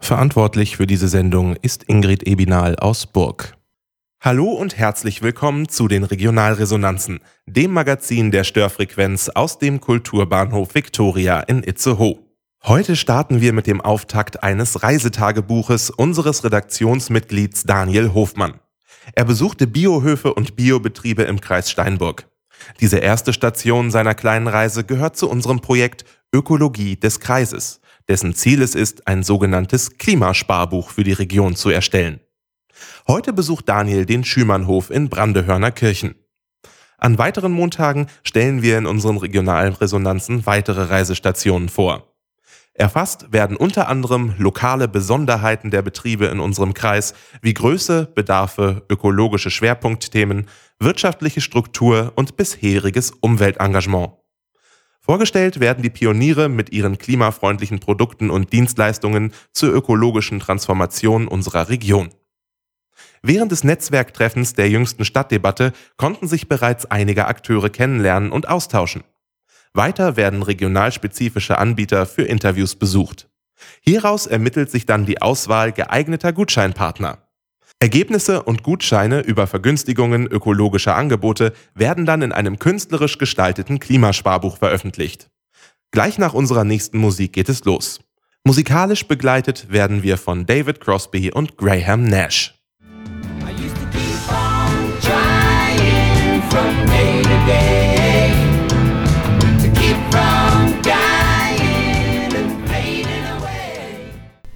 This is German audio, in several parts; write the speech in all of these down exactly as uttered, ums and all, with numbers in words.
Verantwortlich für diese Sendung ist Ingrid Ebinal aus Burg. Hallo und herzlich willkommen zu den Regionalresonanzen, dem Magazin der Störfrequenz aus dem Kulturbahnhof Viktoria in Itzehoe. Heute starten wir mit dem Auftakt eines Reisetagebuches unseres Redaktionsmitglieds Daniel Hofmann. Er besuchte Biohöfe und Biobetriebe im Kreis Steinburg. Diese erste Station seiner kleinen Reise gehört zu unserem Projekt Ökologie des Kreises, dessen Ziel es ist, ein sogenanntes Klimasparbuch für die Region zu erstellen. Heute besucht Daniel den Schümannhof in Brandehörner-Kirchen. An weiteren Montagen stellen wir in unseren Regionalresonanzen weitere Reisestationen vor. Erfasst werden unter anderem lokale Besonderheiten der Betriebe in unserem Kreis wie Größe, Bedarfe, ökologische Schwerpunktthemen, wirtschaftliche Struktur und bisheriges Umweltengagement. Vorgestellt werden die Pioniere mit ihren klimafreundlichen Produkten und Dienstleistungen zur ökologischen Transformation unserer Region. Während des Netzwerktreffens der jüngsten Stadtdebatte konnten sich bereits einige Akteure kennenlernen und austauschen. Weiter werden regionalspezifische Anbieter für Interviews besucht. Hieraus ermittelt sich dann die Auswahl geeigneter Gutscheinpartner. Ergebnisse und Gutscheine über Vergünstigungen ökologischer Angebote werden dann in einem künstlerisch gestalteten Klimasparbuch veröffentlicht. Gleich nach unserer nächsten Musik geht es los. Musikalisch begleitet werden wir von David Crosby und Graham Nash. I used to keep on trying from day to day to keep from dying and fading away.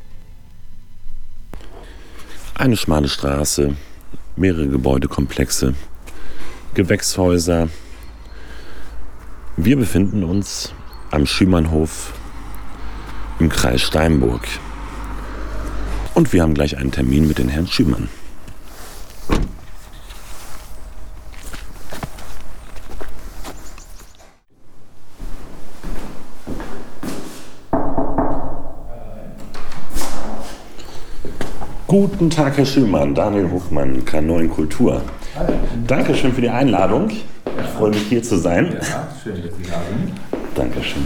Eine schmale Straße, mehrere Gebäudekomplexe, Gewächshäuser. Wir befinden uns am Schümannhof im Kreis Steinburg. Und wir haben gleich einen Termin mit den Herrn Schümann. Guten Tag, Herr Schümann, Daniel Hofmann, K neun Kultur. Hallo. Dankeschön für die Einladung. Ich freue mich, hier zu sein. Ja, schön, dass Sie da sind. Dankeschön.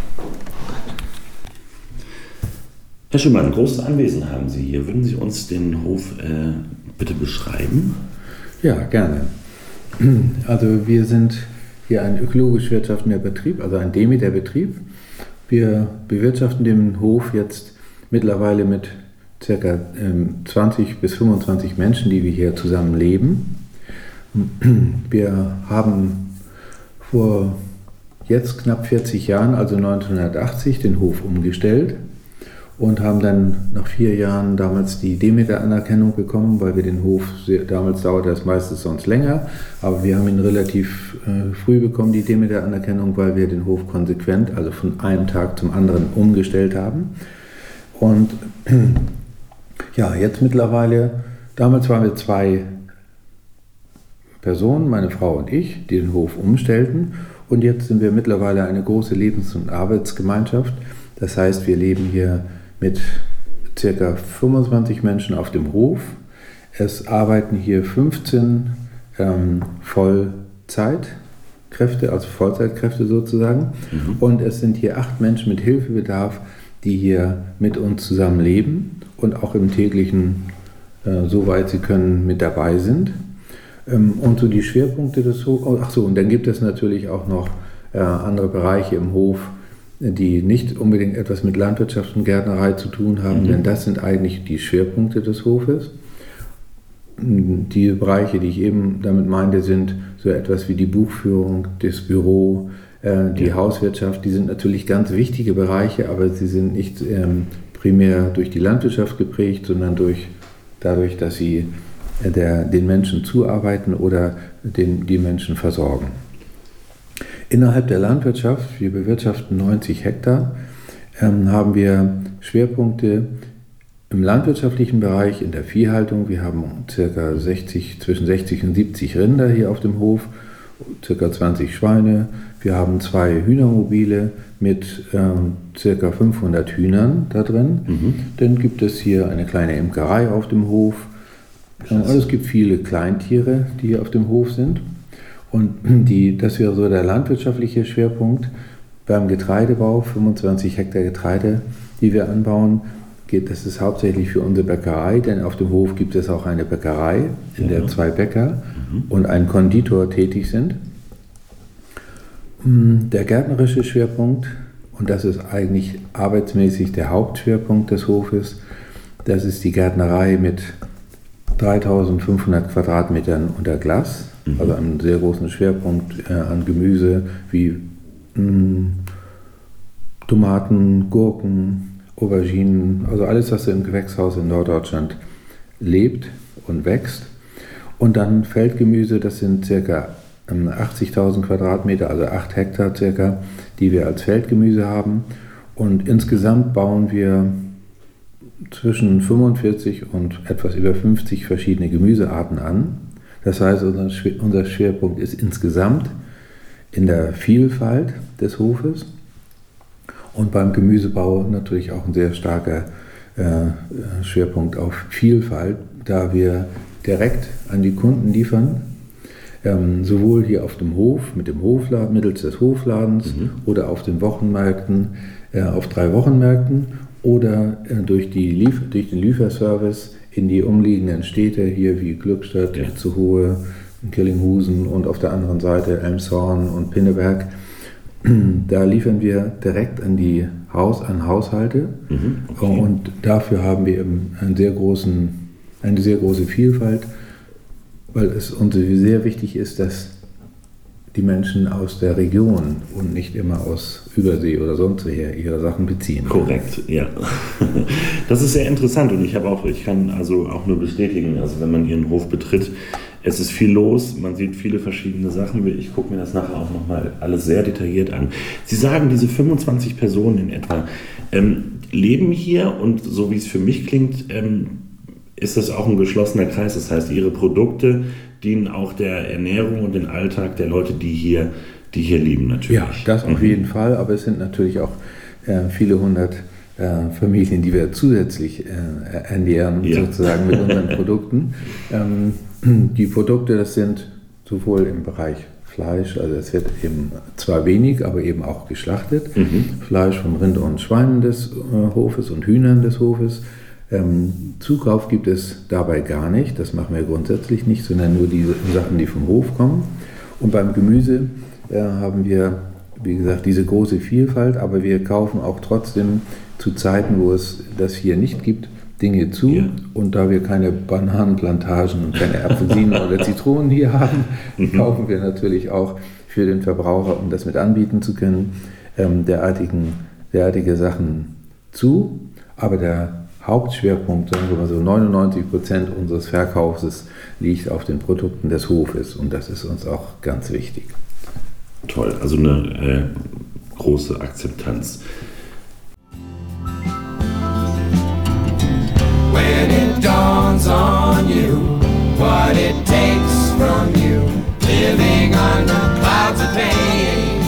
Herr Schümann, ein großes Anwesen haben Sie hier. Würden Sie uns den Hof äh, bitte beschreiben? Ja, gerne. Also wir sind hier ein ökologisch wirtschaftender Betrieb, also ein Demeter-Betrieb. Wir bewirtschaften den Hof jetzt mittlerweile mit ca. zwanzig bis fünfundzwanzig Menschen, die wir hier zusammen leben. Wir haben vor jetzt knapp vierzig Jahren, also neunzehnhundertachtzig, den Hof umgestellt und haben dann nach vier Jahren damals die Demeter-Anerkennung bekommen, weil wir den Hof, damals dauerte das meistens sonst länger, aber wir haben ihn relativ äh, früh bekommen, die Demeter-Anerkennung, weil wir den Hof konsequent, also von einem Tag zum anderen umgestellt haben. Und ja, jetzt mittlerweile, damals waren wir zwei Personen, meine Frau und ich, die den Hof umstellten. Und jetzt sind wir mittlerweile eine große Lebens- und Arbeitsgemeinschaft. Das heißt, wir leben hier mit ca. fünfundzwanzig Menschen auf dem Hof. Es arbeiten hier fünfzehn ähm, Vollzeitkräfte, also Vollzeitkräfte sozusagen. Mhm. Und es sind hier acht Menschen mit Hilfebedarf, die hier mit uns zusammen leben und auch im täglichen, äh, soweit sie können, mit dabei sind. Ähm, und so die Schwerpunkte des Hofs, ach so, und dann gibt es natürlich auch noch äh, andere Bereiche im Hof, die nicht unbedingt etwas mit Landwirtschaft und Gärtnerei zu tun haben, mhm. denn das sind eigentlich die Schwerpunkte des Hofes. Die Bereiche, die ich eben damit meinte, sind so etwas wie die Buchführung, das Büro, äh, die ja. Hauswirtschaft, die sind natürlich ganz wichtige Bereiche, aber sie sind nicht ähm, primär durch die Landwirtschaft geprägt, sondern durch, dadurch, dass sie äh, der, den Menschen zuarbeiten oder den, die Menschen versorgen. Innerhalb der Landwirtschaft, wir bewirtschaften neunzig Hektar, ähm, haben wir Schwerpunkte im landwirtschaftlichen Bereich, in der Viehhaltung. Wir haben circa sechzig, zwischen sechzig und siebzig Rinder hier auf dem Hof, circa zwanzig Schweine. Wir haben zwei Hühnermobile mit ähm, circa fünfhundert Hühnern da drin. Mhm. Dann gibt es hier eine kleine Imkerei auf dem Hof. Und es gibt viele Kleintiere, die hier auf dem Hof sind. Und die, das wäre so der landwirtschaftliche Schwerpunkt. Beim Getreidebau, fünfundzwanzig Hektar Getreide, die wir anbauen. geht, das ist hauptsächlich für unsere Bäckerei, denn auf dem Hof gibt es auch eine Bäckerei, in ja. der zwei Bäcker mhm. und ein Konditor tätig sind. Der gärtnerische Schwerpunkt, und das ist eigentlich arbeitsmäßig der Hauptschwerpunkt des Hofes, das ist die Gärtnerei mit dreitausendfünfhundert Quadratmetern unter Glas, mhm. also einen sehr großen Schwerpunkt äh, an Gemüse wie mh, Tomaten, Gurken, Auberginen, also alles, was im Gewächshaus in Norddeutschland lebt und wächst. Und dann Feldgemüse, das sind ca. achtzigtausend Quadratmeter, also acht Hektar circa, die wir als Feldgemüse haben. Und insgesamt bauen wir zwischen fünfundvierzig und etwas über fünfzig verschiedene Gemüsearten an. Das heißt, unser Schwerpunkt ist insgesamt in der Vielfalt des Hofes und beim Gemüsebau natürlich auch ein sehr starker äh, Schwerpunkt auf Vielfalt, da wir direkt an die Kunden liefern, ähm, sowohl hier auf dem Hof mit dem Hofladen, mittels des Hofladens mhm. oder auf den Wochenmärkten, äh, auf drei Wochenmärkten oder äh, durch, die Lief- durch den Lieferservice in die umliegenden Städte, hier wie Glückstadt, ja. Itzehoe, Kellinghusen und auf der anderen Seite Elmshorn und Pinneberg. Da liefern wir direkt an die Haus, an Haushalte mhm, okay. und dafür haben wir eben einen sehr großen, eine sehr große Vielfalt, weil es uns sehr wichtig ist, dass die Menschen aus der Region und nicht immer aus Übersee oder sonst woher ihre Sachen beziehen. Korrekt, ja. Das ist sehr interessant und ich habe auch, ich kann also auch nur bestätigen, also wenn man Ihren Hof betritt, es ist viel los, man sieht viele verschiedene Sachen. Ich gucke mir das nachher auch nochmal alles sehr detailliert an. Sie sagen, diese fünfundzwanzig Personen in etwa ähm, leben hier und so wie es für mich klingt, ähm, ist das auch ein geschlossener Kreis. Das heißt, Ihre Produkte dienen auch der Ernährung und dem Alltag der Leute, die hier, die hier leben natürlich. Ja, das auf mhm. jeden Fall, aber es sind natürlich auch äh, viele hundert äh, Familien, die wir zusätzlich äh, ernähren, ja. sozusagen mit unseren Produkten. Ähm, Die Produkte, das sind sowohl im Bereich Fleisch, also es wird eben zwar wenig, aber eben auch geschlachtet. Mhm. Fleisch von Rind und Schweinen des äh, Hofes und Hühnern des Hofes. Ähm, Zukauf gibt es dabei gar nicht, das machen wir grundsätzlich nicht, sondern nur die Sachen, die vom Hof kommen. Und beim Gemüse äh, haben wir, wie gesagt, diese große Vielfalt, aber wir kaufen auch trotzdem zu Zeiten, wo es das hier nicht gibt, Dinge zu ja. und da wir keine Bananenplantagen und keine Apfelsinen oder Zitronen hier haben, mhm. kaufen wir natürlich auch für den Verbraucher, um das mit anbieten zu können, ähm, derartigen, derartige Sachen zu. Aber der Hauptschwerpunkt, sagen wir mal so neunundneunzig Prozent unseres Verkaufs liegt auf den Produkten des Hofes und das ist uns auch ganz wichtig. Toll, also eine äh, große Akzeptanz. When it dawns on you what it takes from you, living under clouds of pain.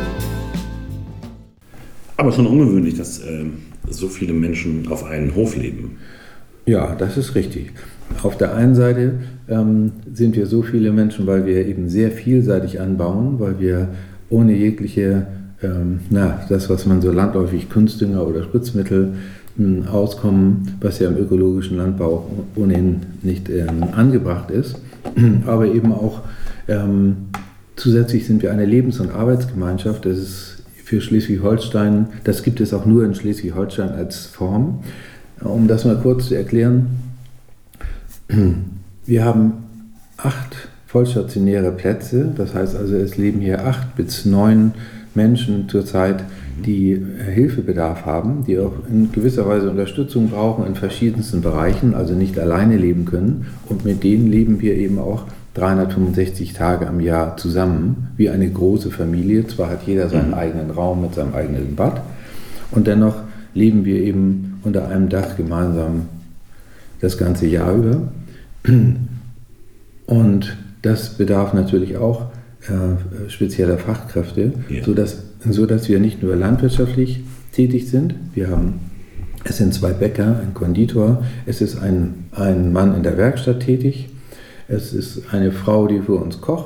Aber schon ungewöhnlich, dass äh, so viele Menschen auf einen Hof leben. Ja, das ist richtig. Auf der einen Seite ähm, sind wir so viele Menschen, weil wir eben sehr vielseitig anbauen, weil wir ohne jegliche, ähm, na, das, was man so landläufig Kunstdünger oder Spritzmittel auskommen, was ja im ökologischen Landbau ohnehin nicht ähm, angebracht ist. Aber eben auch ähm, zusätzlich sind wir eine Lebens- und Arbeitsgemeinschaft. Das ist für Schleswig-Holstein, das gibt es auch nur in Schleswig-Holstein als Form. Um das mal kurz zu erklären, wir haben acht vollstationäre Plätze, das heißt also, es leben hier acht bis neun Menschen zurzeit, die Hilfebedarf haben, die auch in gewisser Weise Unterstützung brauchen in verschiedensten Bereichen, also nicht alleine leben können. Und mit denen leben wir eben auch dreihundertfünfundsechzig Tage am Jahr zusammen, wie eine große Familie. Zwar hat jeder seinen eigenen Raum mit seinem eigenen Bad und dennoch leben wir eben unter einem Dach gemeinsam das ganze Jahr über. Und das bedarf natürlich auch äh, spezieller Fachkräfte, ja. sodass, sodass wir nicht nur landwirtschaftlich tätig sind. Wir haben, es sind zwei Bäcker, ein Konditor, es ist ein, ein Mann in der Werkstatt tätig, es ist eine Frau, die für uns kocht,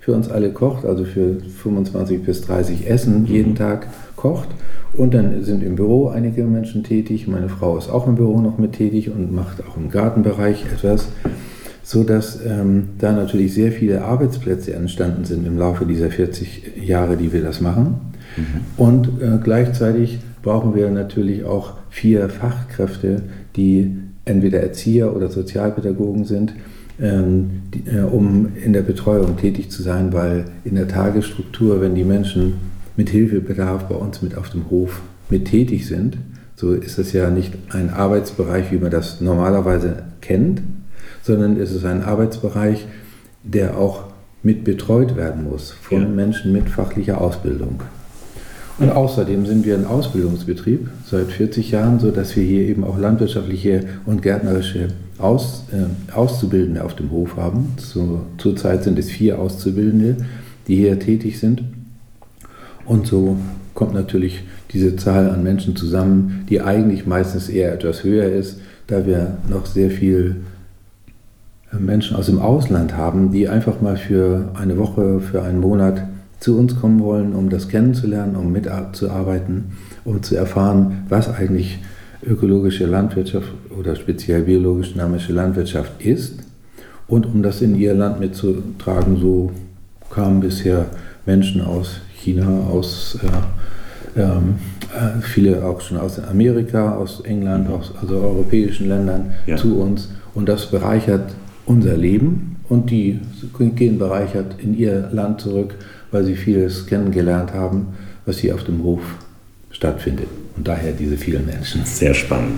für uns alle kocht, also für fünfundzwanzig bis dreißig Essen jeden Tag kocht. Und dann sind im Büro einige Menschen tätig. Meine Frau ist auch im Büro noch mit tätig und macht auch im Gartenbereich etwas, sodass ähm, da natürlich sehr viele Arbeitsplätze entstanden sind im Laufe dieser vierzig Jahre, die wir das machen. Mhm. Und äh, gleichzeitig brauchen wir natürlich auch vier Fachkräfte, die entweder Erzieher oder Sozialpädagogen sind, ähm, die, äh, um in der Betreuung tätig zu sein, weil in der Tagesstruktur, wenn die Menschen mit Hilfebedarf bei uns mit auf dem Hof mit tätig sind, so ist es ja nicht ein Arbeitsbereich, wie man das normalerweise kennt, sondern es ist ein Arbeitsbereich, der auch mit betreut werden muss von ja. Menschen mit fachlicher Ausbildung. Und außerdem sind wir ein Ausbildungsbetrieb seit vierzig Jahren, sodass wir hier eben auch landwirtschaftliche und gärtnerische Aus, äh, Auszubildende auf dem Hof haben. So, zurzeit sind es vier Auszubildende, die hier tätig sind. Und so kommt natürlich diese Zahl an Menschen zusammen, die eigentlich meistens eher etwas höher ist, da wir noch sehr viel Menschen aus dem Ausland haben, die einfach mal für eine Woche, für einen Monat zu uns kommen wollen, um das kennenzulernen, um mitzuarbeiten, um zu erfahren, was eigentlich ökologische Landwirtschaft oder speziell biologisch-dynamische Landwirtschaft ist und um das in ihr Land mitzutragen. So kamen bisher Menschen aus China, aus äh, äh, viele auch schon aus Amerika, aus England, aus also europäischen Ländern ja. zu uns und das bereichert unser Leben und die gehen bereichert in ihr Land zurück, weil sie vieles kennengelernt haben, was hier auf dem Hof stattfindet. Und daher diese vielen Menschen. Sehr spannend.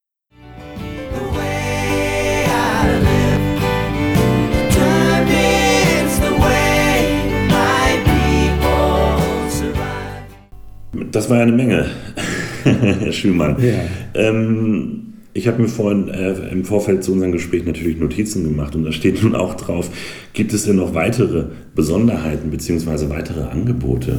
Das war ja eine Menge, Herr Schümann. Ja. Ähm, ich habe mir vorhin äh, im Vorfeld zu unserem Gespräch natürlich Notizen gemacht und da steht nun auch drauf, gibt es denn noch weitere Besonderheiten bzw. weitere Angebote?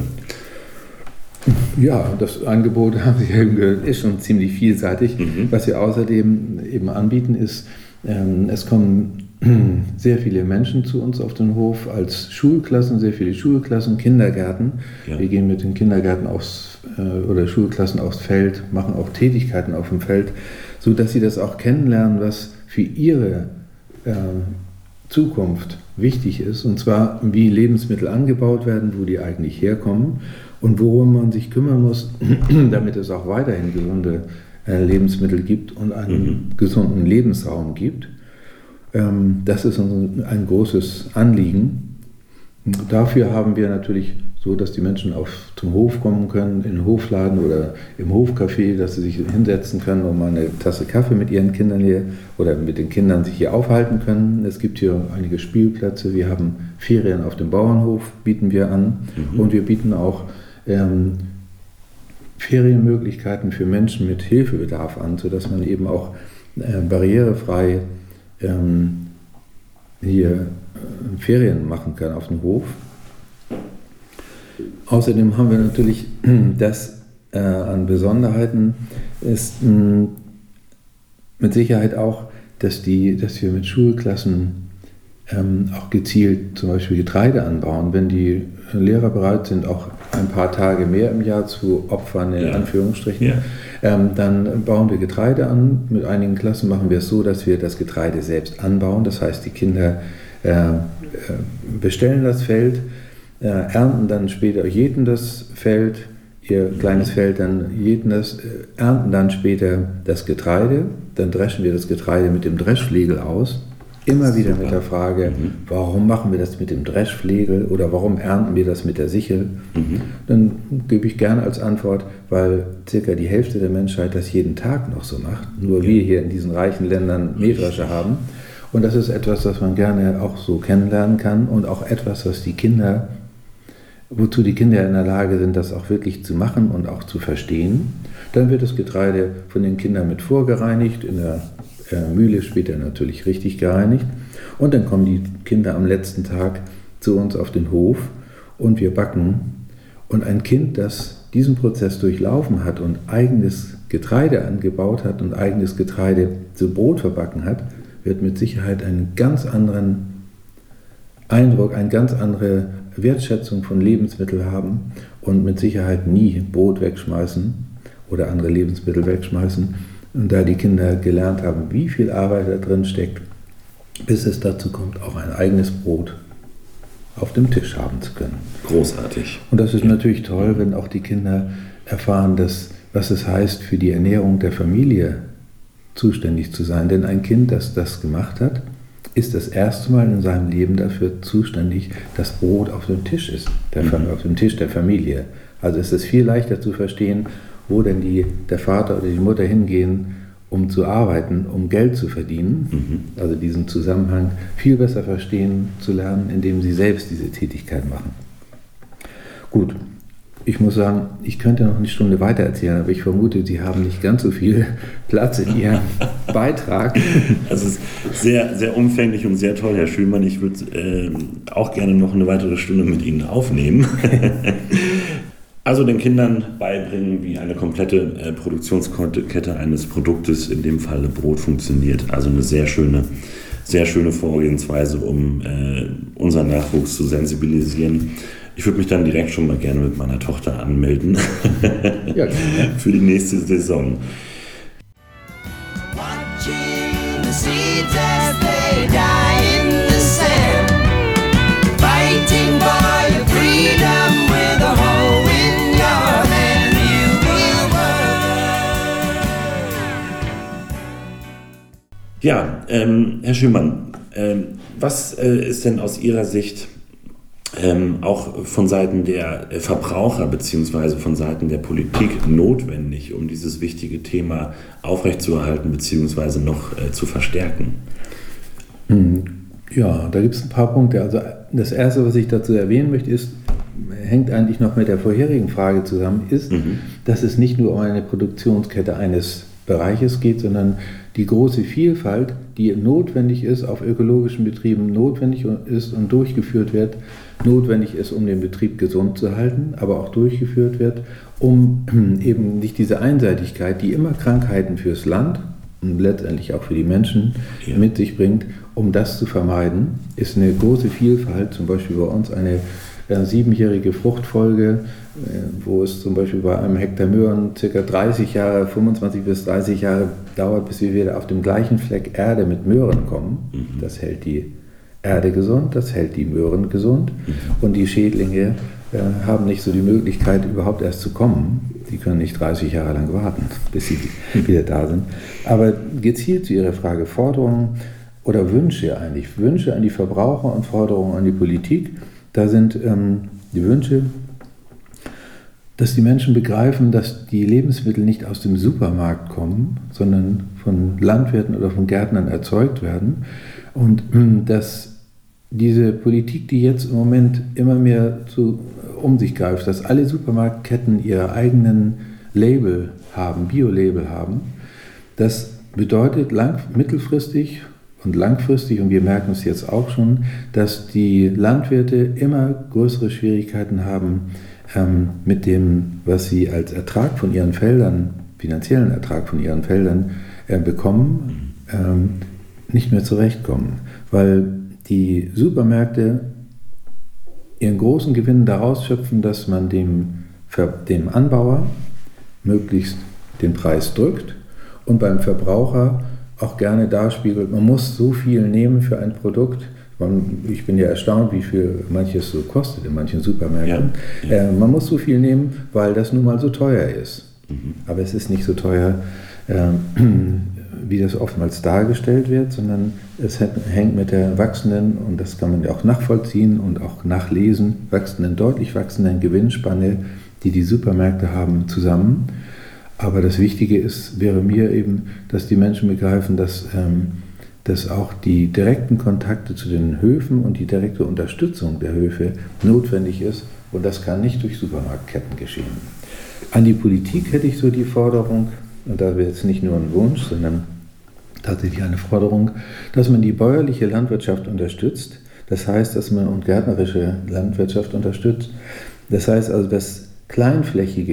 Ja, das Angebot, haben Sie eben gehört, ist schon ziemlich vielseitig. Mhm. Was wir außerdem eben anbieten ist, ähm, es kommen sehr viele Menschen zu uns auf den Hof als Schulklassen, sehr viele Schulklassen, Kindergärten. Ja. Wir gehen mit den Kindergärten aufs, äh, oder Schulklassen aufs Feld, machen auch Tätigkeiten auf dem Feld, sodass sie das auch kennenlernen, was für ihre äh, Zukunft wichtig ist, und zwar wie Lebensmittel angebaut werden, wo die eigentlich herkommen und worum man sich kümmern muss, damit es auch weiterhin gesunde äh, Lebensmittel gibt und einen mhm. gesunden Lebensraum gibt. Ähm, das ist uns ein großes Anliegen. Dafür haben wir natürlich so, dass die Menschen auf zum Hof kommen können, in den Hofladen oder im Hofcafé, dass sie sich hinsetzen können, um mal eine Tasse Kaffee mit ihren Kindern hier oder mit den Kindern sich hier aufhalten können. Es gibt hier einige Spielplätze, wir haben Ferien auf dem Bauernhof, bieten wir an mhm. und wir bieten auch ähm, Ferienmöglichkeiten für Menschen mit Hilfebedarf an, sodass man eben auch äh, barrierefrei ähm, hier äh, Ferien machen kann auf dem Hof. Außerdem haben wir natürlich das äh, an Besonderheiten ist mh, mit Sicherheit auch, dass, die, dass wir mit Schulklassen ähm, auch gezielt zum Beispiel Getreide anbauen. Wenn die Lehrer bereit sind, auch ein paar Tage mehr im Jahr zu opfern, in ja. Anführungsstrichen, ja. ähm, dann bauen wir Getreide an. Mit einigen Klassen machen wir es so, dass wir das Getreide selbst anbauen. Das heißt, die Kinder äh, bestellen das Feld, Äh, ernten dann später, jäten das Feld, ihr kleines Feld, dann jäten das, äh, ernten dann später das Getreide, dann dreschen wir das Getreide mit dem Dreschflegel aus, immer wieder Super. Mit der Frage, mhm. warum machen wir das mit dem Dreschflegel oder warum ernten wir das mit der Sichel? Mhm. Dann gebe ich gerne als Antwort, weil circa die Hälfte der Menschheit das jeden Tag noch so macht, nur ja. wir hier in diesen reichen Ländern Mähdrescher haben. Und das ist etwas, das man gerne auch so kennenlernen kann und auch etwas, was die Kinder wozu die Kinder in der Lage sind, das auch wirklich zu machen und auch zu verstehen. Dann wird das Getreide von den Kindern mit vorgereinigt, in der äh, Mühle später natürlich richtig gereinigt. Und dann kommen die Kinder am letzten Tag zu uns auf den Hof und wir backen. Und ein Kind, das diesen Prozess durchlaufen hat und eigenes Getreide angebaut hat und eigenes Getreide zu Brot verbacken hat, wird mit Sicherheit einen ganz anderen Eindruck, eine ganz andere Wertschätzung von Lebensmitteln haben und mit Sicherheit nie Brot wegschmeißen oder andere Lebensmittel wegschmeißen. Und da die Kinder gelernt haben, wie viel Arbeit da drin steckt, bis es dazu kommt, auch ein eigenes Brot auf dem Tisch haben zu können. Großartig. Und das ist natürlich toll, wenn auch die Kinder erfahren, dass, was es heißt, für die Ernährung der Familie zuständig zu sein. Denn ein Kind, das das gemacht hat, ist das erste Mal in seinem Leben dafür zuständig, dass Brot auf dem Tisch ist, der, mhm. auf dem Tisch der Familie. Also ist es viel leichter zu verstehen, wo denn die, der Vater oder die Mutter hingehen, um zu arbeiten, um Geld zu verdienen. Mhm. Also diesen Zusammenhang viel besser verstehen zu lernen, indem sie selbst diese Tätigkeit machen. Gut, ich muss sagen, ich könnte noch eine Stunde weiter erzählen, aber ich vermute, Sie haben nicht ganz so viel Platz in Ihrem Beitrag. Also es ist sehr, sehr umfänglich und sehr toll, Herr Schülmann. Ich würde äh, auch gerne noch eine weitere Stunde mit Ihnen aufnehmen. Also den Kindern beibringen, wie eine komplette äh, Produktionskette eines Produktes, in dem Falle Brot, funktioniert. Also eine sehr schöne, sehr schöne Vorgehensweise, um äh, unseren Nachwuchs zu sensibilisieren. Ich würde mich dann direkt schon mal gerne mit meiner Tochter anmelden ja, für die nächste Saison. Watching the seeds as they die in the sand, fighting for your freedom with a hoe in your hand, you will work. Ja, ähm, Herr Schülmann, ähm, was äh, ist denn aus Ihrer Sicht Ähm, auch von Seiten der Verbraucher bzw. von Seiten der Politik notwendig, um dieses wichtige Thema aufrechtzuerhalten bzw. noch äh, zu verstärken? Ja, da gibt es ein paar Punkte. Also das Erste, was ich dazu erwähnen möchte, ist, hängt eigentlich noch mit der vorherigen Frage zusammen, ist, mhm. dass es nicht nur um eine Produktionskette eines Bereiches geht, sondern die große Vielfalt, die notwendig ist, auf ökologischen Betrieben notwendig ist und durchgeführt wird, notwendig ist, um den Betrieb gesund zu halten, aber auch durchgeführt wird, um eben nicht diese Einseitigkeit, die immer Krankheiten fürs Land und letztendlich auch für die Menschen ja. mit sich bringt, um das zu vermeiden, ist eine große Vielfalt, zum Beispiel bei uns eine äh, siebenjährige Fruchtfolge, äh, wo es zum Beispiel bei einem Hektar Möhren ca. dreißig Jahre, fünfundzwanzig bis dreißig Jahre dauert, bis wir wieder auf dem gleichen Fleck Erde mit Möhren kommen. Mhm. Das hält die Erde gesund, das hält die Möhren gesund mhm. und die Schädlinge äh, haben nicht so die Möglichkeit, überhaupt erst zu kommen. Die können nicht dreißig Jahre lang warten, bis sie wieder da sind. Aber gezielt zu Ihrer Frage, Forderungen oder Wünsche eigentlich, Wünsche an die Verbraucher und Forderungen an die Politik, da sind ähm, die Wünsche, dass die Menschen begreifen, dass die Lebensmittel nicht aus dem Supermarkt kommen, sondern von Landwirten oder von Gärtnern erzeugt werden und äh, dass diese Politik, die jetzt im Moment immer mehr zu, um sich greift, dass alle Supermarktketten ihre eigenen Label haben, Bio-Label haben, das bedeutet lang, mittelfristig und langfristig, und wir merken es jetzt auch schon, dass die Landwirte immer größere Schwierigkeiten haben, ähm, mit dem, was sie als Ertrag von ihren Feldern, finanziellen Ertrag von ihren Feldern äh, bekommen, ähm, nicht mehr zurechtkommen, weil die Supermärkte ihren großen Gewinn daraus schöpfen, dass man dem, dem Anbauer möglichst den Preis drückt und beim Verbraucher auch gerne darspiegelt, man muss so viel nehmen für ein Produkt. Man, ich bin ja erstaunt, wie viel manches so kostet in manchen Supermärkten. Ja, ja. Äh, man muss so viel nehmen, weil das nun mal so teuer ist. Mhm. Aber es ist nicht so teuer, äh, wie das oftmals dargestellt wird, sondern es hängt mit der wachsenden, und das kann man ja auch nachvollziehen und auch nachlesen, wachsenden, deutlich wachsenden Gewinnspanne, die die Supermärkte haben, zusammen. Aber das Wichtige ist, wäre mir eben, dass die Menschen begreifen, dass, ähm, dass auch die direkten Kontakte zu den Höfen und die direkte Unterstützung der Höfe notwendig ist, und das kann nicht durch Supermarktketten geschehen. An die Politik hätte ich so die Forderung, und da wäre jetzt nicht nur ein Wunsch, sondern tatsächlich eine Forderung, dass man die bäuerliche Landwirtschaft unterstützt. Das heißt, dass man und gärtnerische Landwirtschaft unterstützt. Das heißt also, dass kleinflächige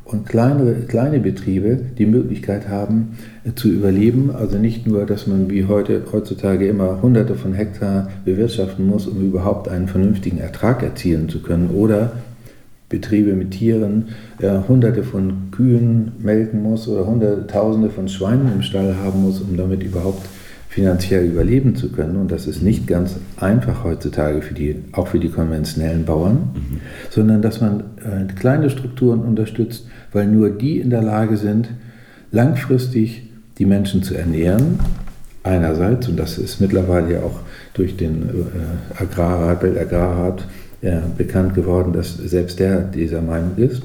und kleinere, kleine Betriebe die Möglichkeit haben äh, zu überleben. Also nicht nur, dass man wie heute, heutzutage immer hunderte von Hektar bewirtschaften muss, um überhaupt einen vernünftigen Ertrag erzielen zu können, oder Betriebe mit Tieren, äh, hunderte von Kühen melken muss oder hunderttausende von Schweinen im Stall haben muss, um damit überhaupt finanziell überleben zu können. Und das ist nicht ganz einfach heutzutage, für die, auch für die konventionellen Bauern, mhm. sondern dass man äh, kleine Strukturen unterstützt, weil nur die in der Lage sind, langfristig die Menschen zu ernähren, einerseits, und das ist mittlerweile ja auch durch den äh, Agrarrat, Weltagrarrat äh, bekannt geworden, dass selbst der dieser Meinung ist.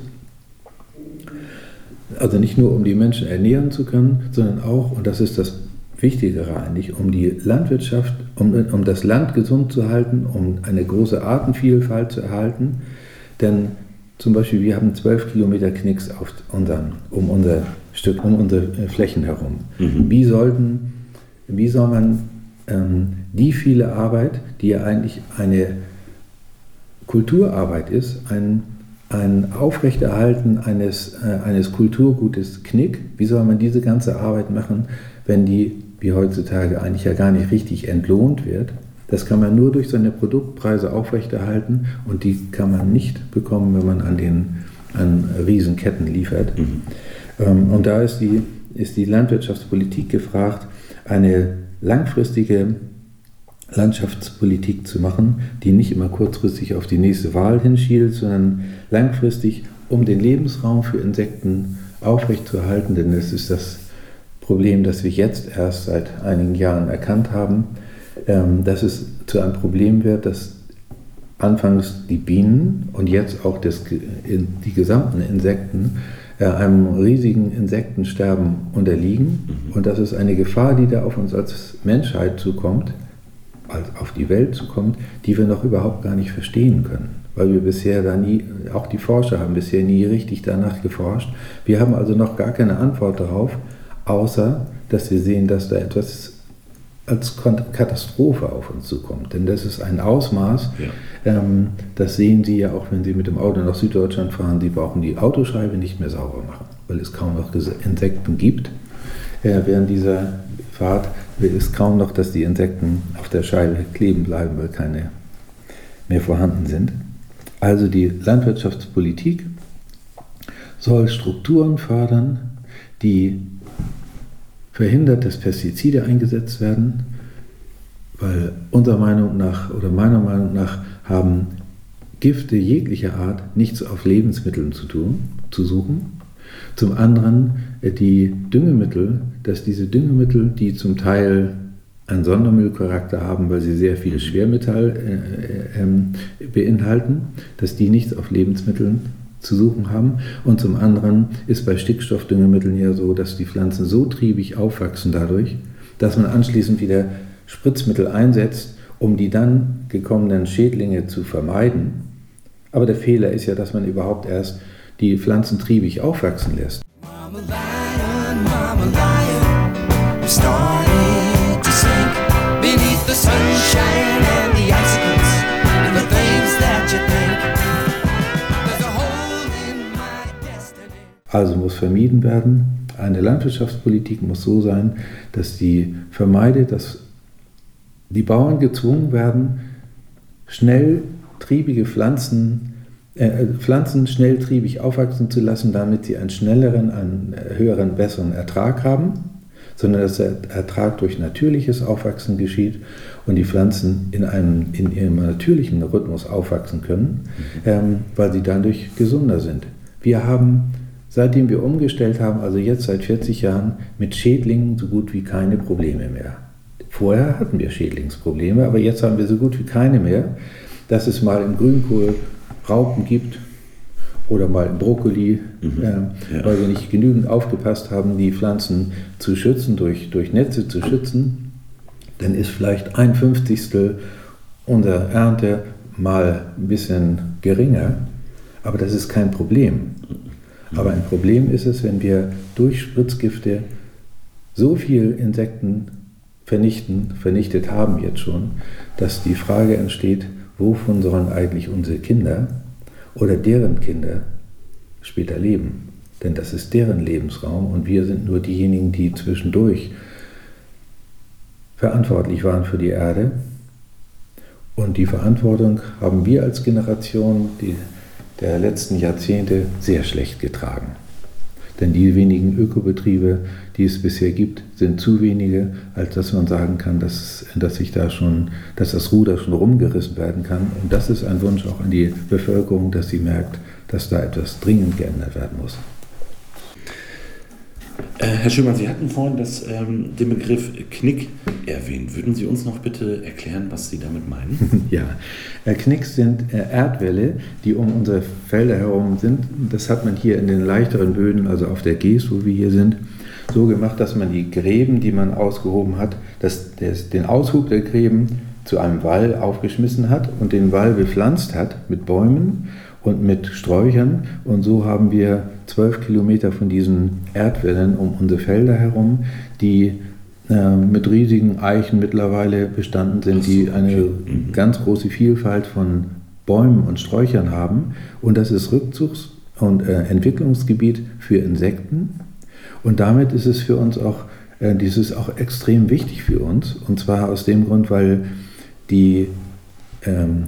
Also nicht nur, um die Menschen ernähren zu können, sondern auch, und das ist das Wichtigere eigentlich, um die Landwirtschaft, um, um das Land gesund zu halten, um eine große Artenvielfalt zu erhalten. Denn zum Beispiel, wir haben zwölf Kilometer Knicks auf unseren, um unser Stück, um unsere Flächen herum. Mhm. Wie sollten, wie soll man ähm, die viele Arbeit, die ja eigentlich eine Kulturarbeit ist, ein, ein Aufrechterhalten eines, äh, eines Kulturgutes Knick, wie soll man diese ganze Arbeit machen, wenn die, wie heutzutage, eigentlich ja gar nicht richtig entlohnt wird? Das kann man nur durch seine Produktpreise aufrechterhalten, und die kann man nicht bekommen, wenn man an den an Riesenketten liefert. Mhm. Ähm, und da ist die, ist die Landwirtschaftspolitik gefragt, eine langfristige Landschaftspolitik zu machen, die nicht immer kurzfristig auf die nächste Wahl hinschielt, sondern langfristig, um den Lebensraum für Insekten aufrechtzuerhalten, denn das ist das Problem, das wir jetzt erst seit einigen Jahren erkannt haben, ähm, dass es zu einem Problem wird, dass anfangs die Bienen und jetzt auch das, die gesamten Insekten äh, einem riesigen Insektensterben unterliegen. Mhm. Und das ist eine Gefahr, die da auf uns als Menschheit zukommt, als auf die Welt zukommt, die wir noch überhaupt gar nicht verstehen können. Weil wir bisher da nie, auch die Forscher haben bisher nie richtig danach geforscht. Wir haben also noch gar keine Antwort darauf, außer dass wir sehen, dass da etwas als Katastrophe auf uns zukommt. Denn das ist ein Ausmaß, ja. ähm, das sehen Sie ja auch, wenn Sie mit dem Auto nach Süddeutschland fahren. Sie brauchen die Autoscheibe nicht mehr sauber machen, weil es kaum noch Insekten gibt. Äh, während dieser Fahrt ist es kaum noch, dass die Insekten auf der Scheibe kleben bleiben, weil keine mehr vorhanden sind. Also die Landwirtschaftspolitik soll Strukturen fördern, die verhindert, dass Pestizide eingesetzt werden, weil unserer Meinung nach oder meiner Meinung nach haben Gifte jeglicher Art nichts auf Lebensmitteln zu tun, zu suchen. Zum anderen die Düngemittel, dass diese Düngemittel, die zum Teil einen Sondermüllcharakter haben, weil sie sehr viel Schwermetall äh, äh, beinhalten, dass die nichts auf Lebensmitteln zu suchen haben. Und zum anderen ist bei Stickstoffdüngemitteln ja so, dass die Pflanzen so triebig aufwachsen dadurch, dass man anschließend wieder Spritzmittel einsetzt, um die dann gekommenen Schädlinge zu vermeiden. Aber der Fehler ist ja, dass man überhaupt erst die Pflanzen triebig aufwachsen lässt. Mama lion, mama lion, starting to sink beneath the sunshine and the icicles and the things that you think. Also muss vermieden werden, eine Landwirtschaftspolitik muss so sein, dass die vermeidet, dass die Bauern gezwungen werden, schnell triebige Pflanzen, äh, Pflanzen schnell triebig aufwachsen zu lassen, damit sie einen schnelleren, einen höheren, besseren Ertrag haben, sondern dass der Ertrag durch natürliches Aufwachsen geschieht und die Pflanzen in, einem, in ihrem natürlichen Rhythmus aufwachsen können, mhm. ähm, weil sie dadurch gesunder sind. Wir haben Seitdem wir umgestellt haben, also jetzt seit vierzig Jahren, mit Schädlingen so gut wie keine Probleme mehr. Vorher hatten wir Schädlingsprobleme, aber jetzt haben wir so gut wie keine mehr. Dass es mal im Grünkohl Raupen gibt oder mal im Brokkoli, mhm. äh, ja. weil wir nicht genügend aufgepasst haben, die Pflanzen zu schützen, durch, durch Netze zu schützen, dann ist vielleicht ein Fünfzigstel unserer Ernte mal ein bisschen geringer, aber das ist kein Problem. Aber ein Problem ist es, wenn wir durch Spritzgifte so viel Insekten vernichten, vernichtet haben jetzt schon, dass die Frage entsteht, wovon sollen eigentlich unsere Kinder oder deren Kinder später leben? Denn das ist deren Lebensraum und wir sind nur diejenigen, die zwischendurch verantwortlich waren für die Erde. Und die Verantwortung haben wir als Generation die der letzten Jahrzehnte sehr schlecht getragen. Denn die wenigen Ökobetriebe, die es bisher gibt, sind zu wenige, als dass man sagen kann, dass, dass, sich da schon, dass das Ruder schon rumgerissen werden kann. Und das ist ein Wunsch auch an die Bevölkerung, dass sie merkt, dass da etwas dringend geändert werden muss. Äh, Herr Schümann, Sie hatten vorhin das, ähm, den Begriff Knick erwähnt. Würden Sie uns noch bitte erklären, was Sie damit meinen? Ja, äh, Knicks sind äh, Erdwälle, die um unsere Felder herum sind. Das hat man hier in den leichteren Böden, also auf der Geest, wo wir hier sind, so gemacht, dass man die Gräben, die man ausgehoben hat, dass des, den Aushub der Gräben zu einem Wall aufgeschmissen hat und den Wall bepflanzt hat mit Bäumen und mit Sträuchern. Und so haben wir zwölf Kilometer von diesen Erdwällen um unsere Felder herum, die äh, mit riesigen Eichen mittlerweile bestanden sind, die eine ganz große Vielfalt von Bäumen und Sträuchern haben. Und das ist Rückzugs- und äh, Entwicklungsgebiet für Insekten. Und damit ist es für uns auch, äh, dies ist auch extrem wichtig für uns. Und zwar aus dem Grund, weil die ähm,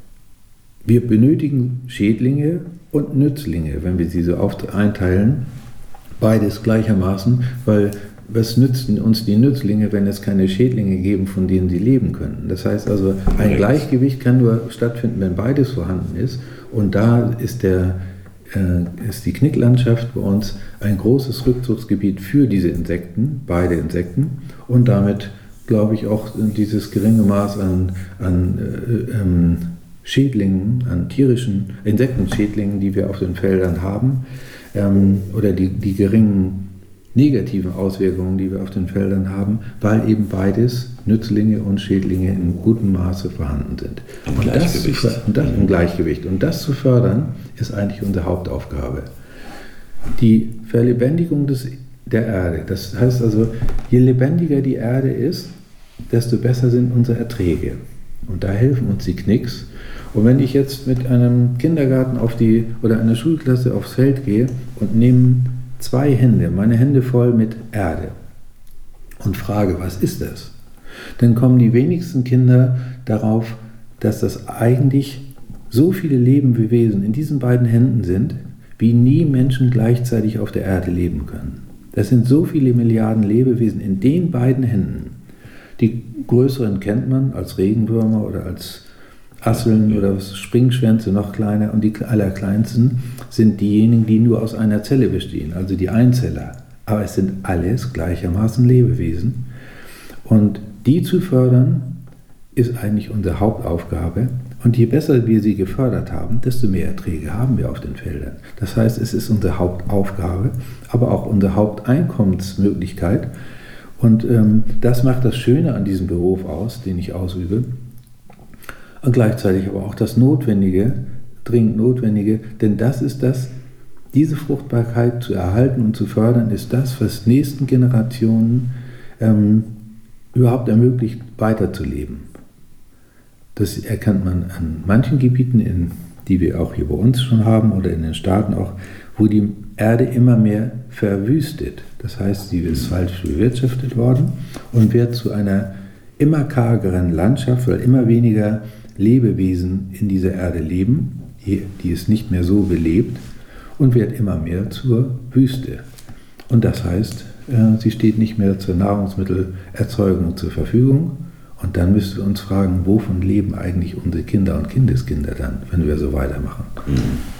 wir benötigen Schädlinge und Nützlinge, wenn wir sie so oft einteilen, beides gleichermaßen, weil was nützen uns die Nützlinge, wenn es keine Schädlinge geben, von denen sie leben können? Das heißt also, ein Gleichgewicht kann nur stattfinden, wenn beides vorhanden ist. Und da ist, der, äh, ist die Knicklandschaft bei uns ein großes Rückzugsgebiet für diese Insekten, beide Insekten, und damit, glaube ich, auch dieses geringe Maß an, an äh, ähm, Schädlingen, an tierischen Insektenschädlingen, die wir auf den Feldern haben, ähm, oder die, die geringen negativen Auswirkungen, die wir auf den Feldern haben, weil eben beides, Nützlinge und Schädlinge, in gutem Maße vorhanden sind. Im und Gleichgewicht. Das zu, und das im Gleichgewicht. Und das zu fördern, ist eigentlich unsere Hauptaufgabe. Die Verlebendigung des, der Erde, das heißt also, je lebendiger die Erde ist, desto besser sind unsere Erträge. Und da helfen uns die Knicks. Und wenn ich jetzt mit einem Kindergarten auf die, oder einer Schulklasse aufs Feld gehe und nehme zwei Hände, meine Hände voll mit Erde und frage, was ist das? Dann kommen die wenigsten Kinder darauf, dass das eigentlich so viele Lebewesen in diesen beiden Händen sind, wie nie Menschen gleichzeitig auf der Erde leben können. Das sind so viele Milliarden Lebewesen in den beiden Händen. Die größeren kennt man als Regenwürmer oder als Asseln oder Springschwänze, noch kleiner, und die allerkleinsten sind diejenigen, die nur aus einer Zelle bestehen, also die Einzeller. Aber es sind alles gleichermaßen Lebewesen. Und die zu fördern, ist eigentlich unsere Hauptaufgabe. Und je besser wir sie gefördert haben, desto mehr Erträge haben wir auf den Feldern. Das heißt, es ist unsere Hauptaufgabe, aber auch unsere Haupteinkommensmöglichkeit. Und ähm, das macht das Schöne an diesem Beruf aus, den ich ausübe. Und gleichzeitig aber auch das Notwendige, dringend Notwendige, denn das ist das, diese Fruchtbarkeit zu erhalten und zu fördern, ist das, was nächsten Generationen ähm, überhaupt ermöglicht, weiterzuleben. Das erkennt man an manchen Gebieten, in, die wir auch hier bei uns schon haben oder in den Staaten auch, wo die Erde immer mehr verwüstet. Das heißt, sie ist falsch bewirtschaftet worden und wird zu einer immer kargeren Landschaft, weil immer weniger Lebewesen in dieser Erde leben, die es nicht mehr so belebt, und wird immer mehr zur Wüste. Und das heißt, sie steht nicht mehr zur Nahrungsmittelerzeugung zur Verfügung. Und dann müssen wir uns fragen, wovon leben eigentlich unsere Kinder und Kindeskinder dann, wenn wir so weitermachen. Mhm.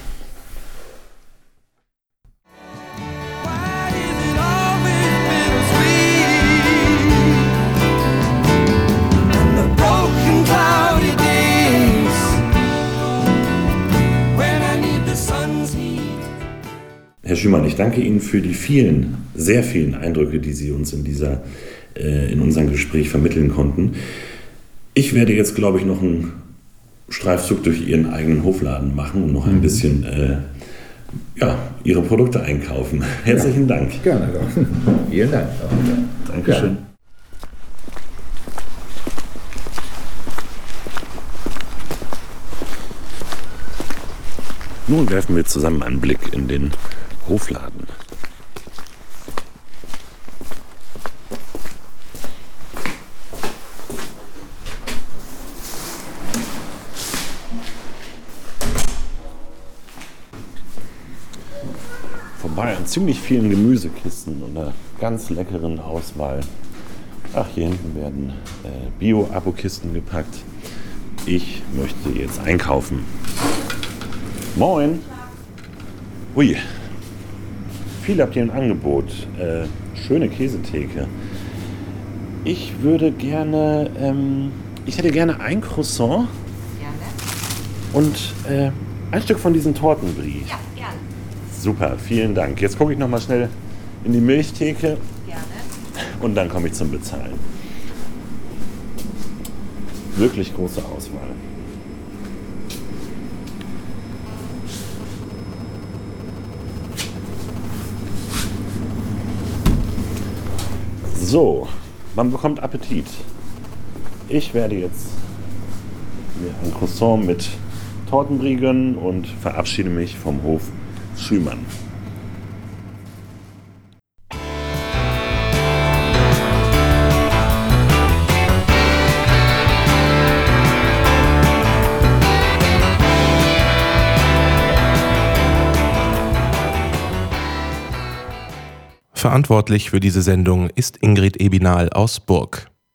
Herr Schümann, ich danke Ihnen für die vielen, sehr vielen Eindrücke, die Sie uns in, dieser, äh, in unserem Gespräch vermitteln konnten. Ich werde jetzt, glaube ich, noch einen Streifzug durch Ihren eigenen Hofladen machen und noch ein mhm. bisschen äh, ja, Ihre Produkte einkaufen. Herzlichen ja, Dank. Gerne doch. Vielen Dank. Dankeschön. Ja. Nun werfen wir zusammen einen Blick in den Hofladen. Vorbei an ziemlich vielen Gemüsekisten und einer ganz leckeren Auswahl. Ach, hier hinten werden äh, Bio-Abokisten gepackt. Ich möchte jetzt einkaufen. Moin! Ui, viel habt ihr im Angebot. Äh, schöne Käsetheke. Ich würde gerne, ähm, ich hätte gerne ein Croissant und äh, ein Stück von diesen Tortenbrie. Ja, gerne. Super, vielen Dank. Jetzt gucke ich noch mal schnell in die Milchtheke. Gerne. Und dann komme ich zum Bezahlen. Wirklich große Auswahl. So, man bekommt Appetit. Ich werde jetzt mir ein Croissant mit Tortenbrie gönnen und verabschiede mich vom Hof Schümann. Verantwortlich für diese Sendung ist Ingrid Ebinal aus Burg.